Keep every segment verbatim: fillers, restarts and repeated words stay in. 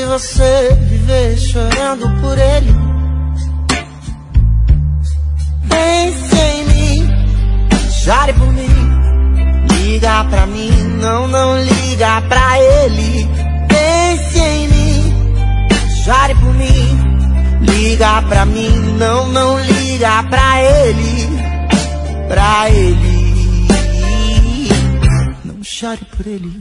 você viver chorando por ele. Pense em mim, chore por mim, liga pra mim, não, não liga pra ele. Pense em mim, chore por mim, liga pra mim, não, não liga pra ele, pra ele. Não chore por ele.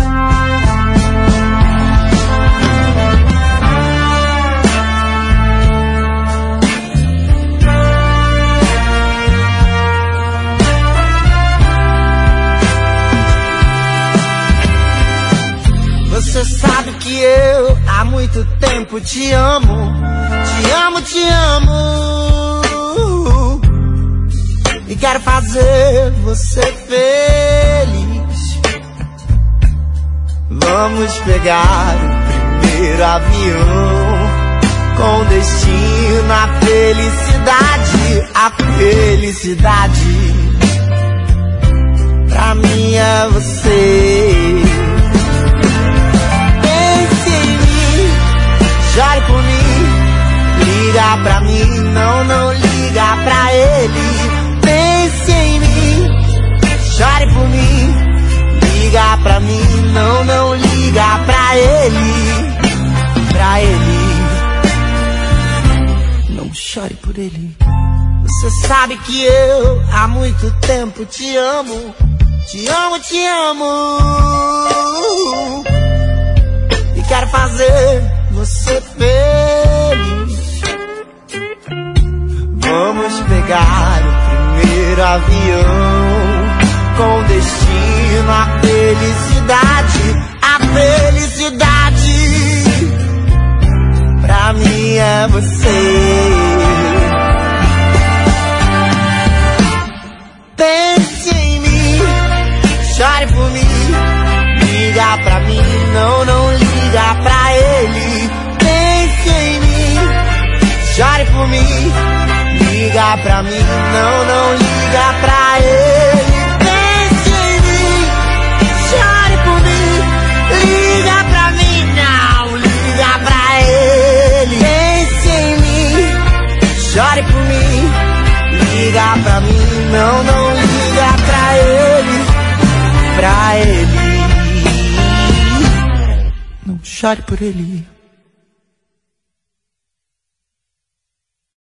Você sabe que eu há muito tempo te amo, te amo, te amo, e quero fazer você feliz. Vamos pegar o primeiro avião com destino à felicidade, à felicidade. Pra mim é você. Chore por mim, liga pra mim, não, não liga pra ele. Pense em mim, chore por mim, liga pra mim, não, não liga pra ele, pra ele. Não chore por ele. Você sabe que eu há muito tempo te amo, te amo, te amo, e quero fazer você feliz. Vamos pegar o primeiro avião com destino à felicidade, à felicidade. Pra mim é você. Pense em mim, chore por mim, liga pra mim, não, não liga pra ele. Chore por mim, liga pra mim, não, não liga pra ele. Pense em mim, chore por mim, liga pra mim, não, liga pra ele. Pense em mim, chore por mim, liga pra mim, não, não liga pra ele, pra ele. Não chore por ele.